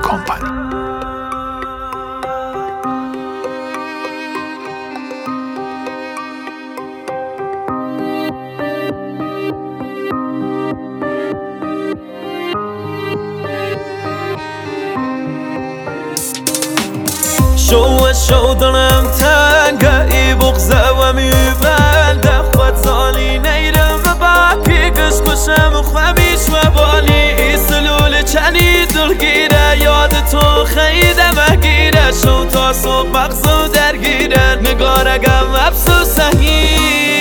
Company. شو دلم تنگه ای بغزه و میبنده خود زالی نیرم و باکی کش کشم خمیش و بالی ای سلول چنی دلگیره یاد تو خیده مگیره شو تا صبح مغزو درگیره نگارگم افسوسهینه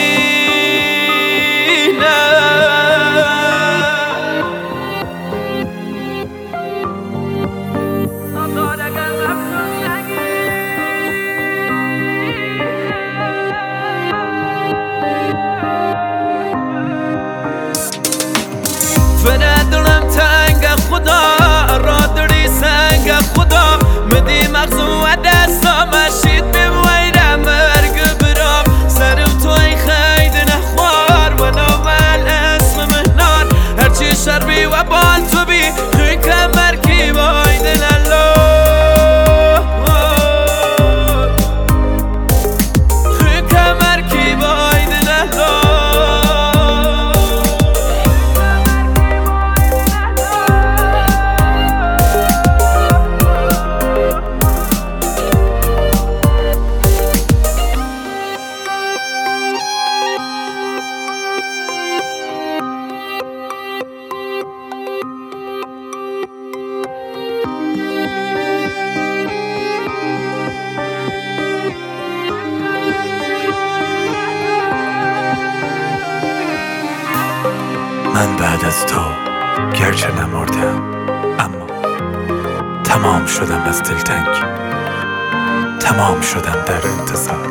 دلم تنگ خدا را دری سنگ خدا مدی مغزو و دستا مشید بویرم مرگ برام سرم توی خید نخوار و نوال اسم مهنان هرچی شربی و بال تو بی خیک مرکی باید الله خیک مرکی باید الله من بعد از تو گرچه نمردم اما تمام شدم از دلتنگ تمام شدم در انتظار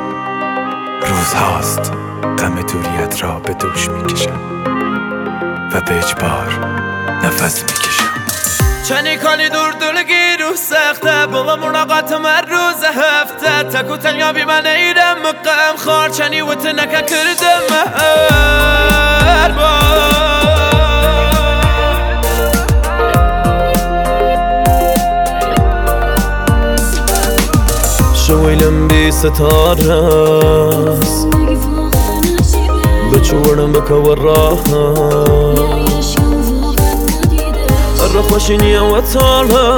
روزهاست غم دوریت را به دوش میکشم و به اجبار نفس میکشم چنی کالی دور دلگی رو سخته بابا ملاقات من روز هفته تکو تنیا بی من ایدم مقام خار چنی و تنکه کردم هر بار شویلم بی ستاره است بچورم بکور راه را خوشینی و تالا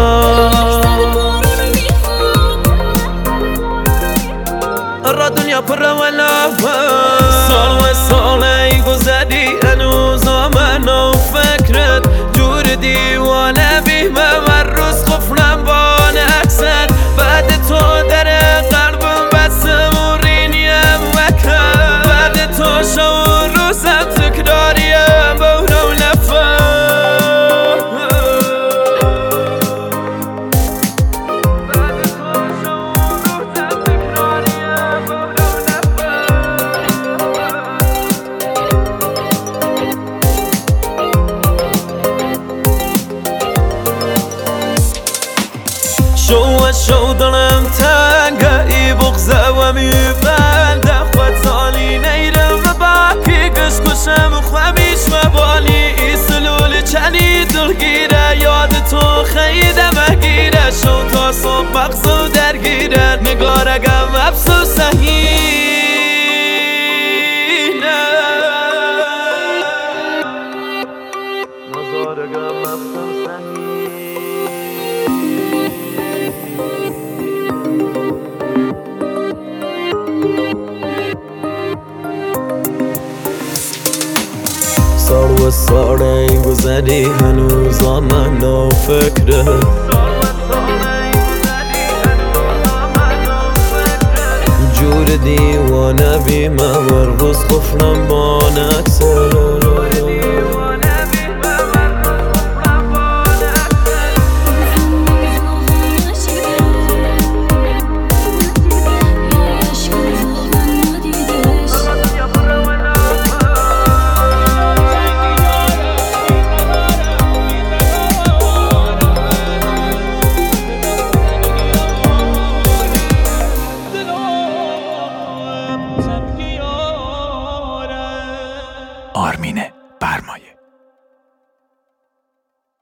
را دنیا پر و سال و سال ای گذری هنوز آمن و فکرت جور دیوانه بیمه و روز خفرم با نکسد بعد تو در قلبم بسم و رینیم وکر بعد تو شو روزم تکراریم بورو لفه شو دلم تنگه ای بغزه و میبنده خود زالی نیرم و باکی کش کشم خمیش و بالی ای سلول چنی دلگیره یاد تو خیده مگیره شو تا صبح مغزو درگیره نگارگم افسوسهینه نگارگم افسوسهینه سال و سال ای گذری هنوز آمن و فکره جور دیوانه بیمه و روز خفرم با نکسره